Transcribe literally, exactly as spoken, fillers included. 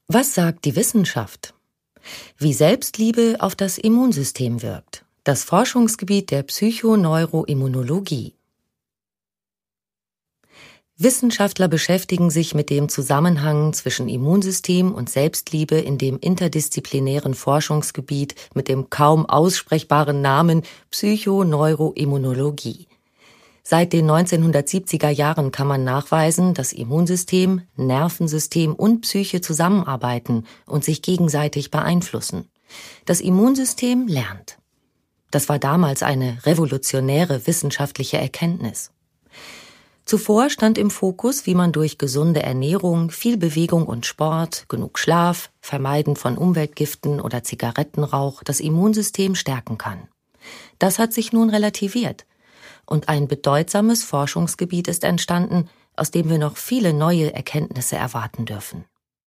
Was sagt die Wissenschaft? Wie Selbstliebe auf das Immunsystem wirkt. Das Forschungsgebiet der Psychoneuroimmunologie. Wissenschaftler beschäftigen sich mit dem Zusammenhang zwischen Immunsystem und Selbstliebe in dem interdisziplinären Forschungsgebiet mit dem kaum aussprechbaren Namen Psychoneuroimmunologie. Seit den neunzehnhundertsiebziger Jahren kann man nachweisen, dass Immunsystem, Nervensystem und Psyche zusammenarbeiten und sich gegenseitig beeinflussen. Das Immunsystem lernt. Das war damals eine revolutionäre wissenschaftliche Erkenntnis. Zuvor stand im Fokus, wie man durch gesunde Ernährung, viel Bewegung und Sport, genug Schlaf, Vermeiden von Umweltgiften oder Zigarettenrauch das Immunsystem stärken kann. Das hat sich nun relativiert. Und ein bedeutsames Forschungsgebiet ist entstanden, aus dem wir noch viele neue Erkenntnisse erwarten dürfen.